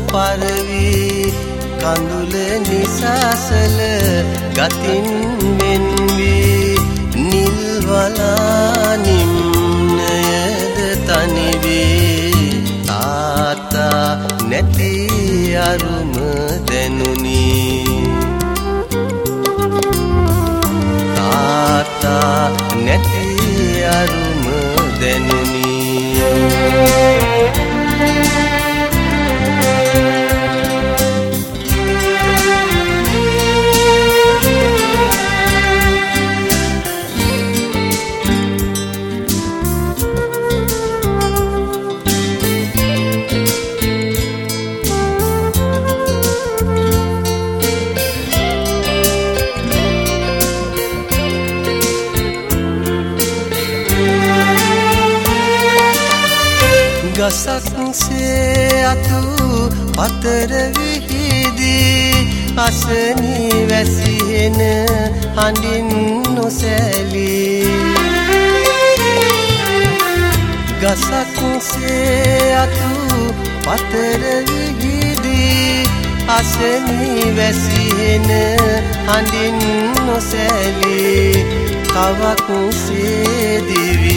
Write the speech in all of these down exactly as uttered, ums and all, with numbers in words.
පරවි කඳුල නිසාසල ගතින් වෙන්වී නිල්වලා නිම්නයද තනිවී තාත්තා නැති අරුම දැනුනි තාත්තා නැති අරුම දැනුනි ගසක් සේ අතු පතර විහිදී අසනී වැසිහෙන හඬින් නොසැලී ගසක් සේ අතු පතර විහිදී අසනී වැසිහෙන හඬින් නොසැලී කවක් සේ දිවි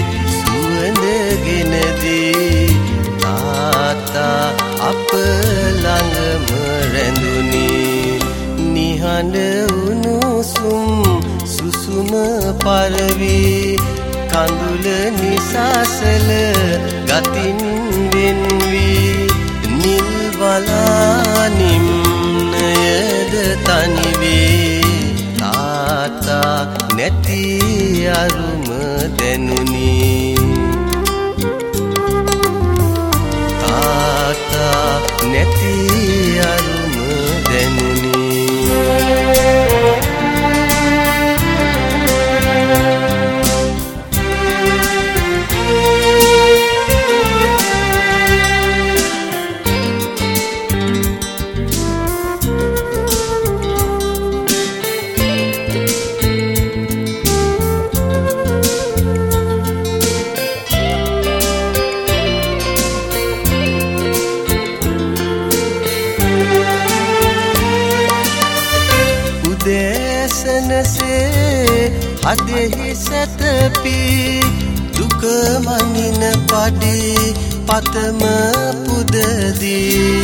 සුවඳගෙනදී තාත්තා අප ළඟම රැඳුනි නිහඬ උණුසුම් සුසුම පරවි කඳුල නිසාසල ගතින් වෙන්වී නිල්වලා නිම්නයද තනිවී තාත්තා නැති අරුම දැනුනි නැති අරුම දැනුනි දේශනසේ හදෙහි සැතපි දුක මනින පඩි පතම පුදදී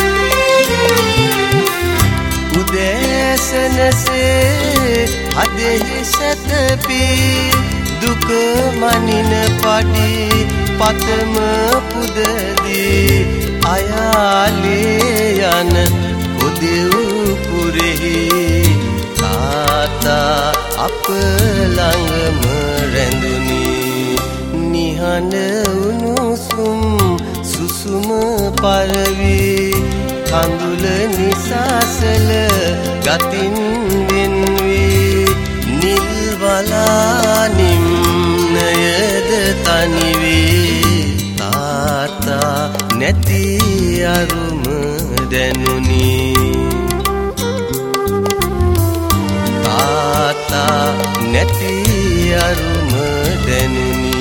උදේශනසේ හදෙහි සැතපි දුක මනින පඩි පතම පුදදී අයාලේ යන උදෙව් පුරෙහි තාත්තා අප ළඟම රැඳුනි නිහඬ උණුසුම් සුසුම පරවි කඳුල නිසාසල ගතින් වෙන්වී නිල්වලා නිම්නයද තනිවී තාත්තා නැති අරුම දැනුනි තාත්තා නැති අරුම දැනුනි